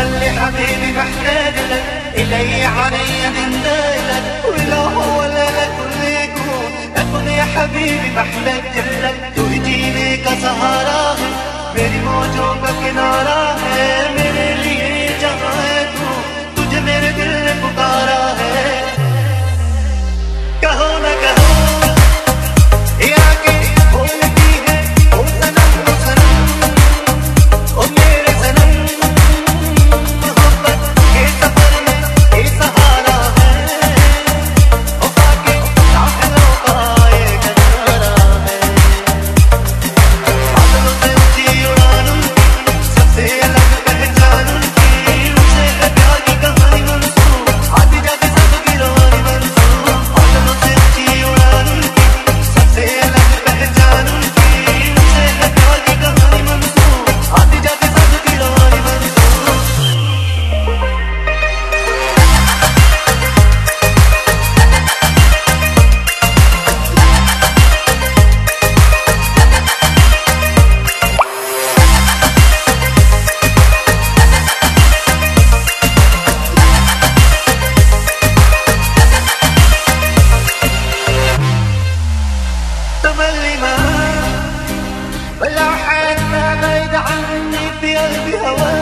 تملي حبيبي محتاج لك، إلي علي من دايلك، ولو هو لك كل يكون أكون يا حبيبي محتاج لك. تجيني كسهرة है मेरी मौजों का किनारा है, मेरे लिए जहाँ है तू, तुझे मेरे दिल ने पुकारा है। कहो न कहो ये आके बोलती है ओ सनम ओ सनम ओ मेरे सनम, मोहब्बत के सफर में ये सहारा है, वफा के साहिलों का ये नजारा है। बादलों से ऊंची उड़ान उनकी, सबसे अलग पहचान उनकी, उनसे है प्यार की कहानी मंसूब, आती जाती सबकी रवानी मंसूब। बादलों से ऊंची उड़ान उनकी, सबसे अलग पहचान उनकी, उनसे है प्यार की कहानी मंसूब, आती जाती सबकी रवानी मंसूब। تملي معاك ولا حتى بعيد عني في قلبي هواك.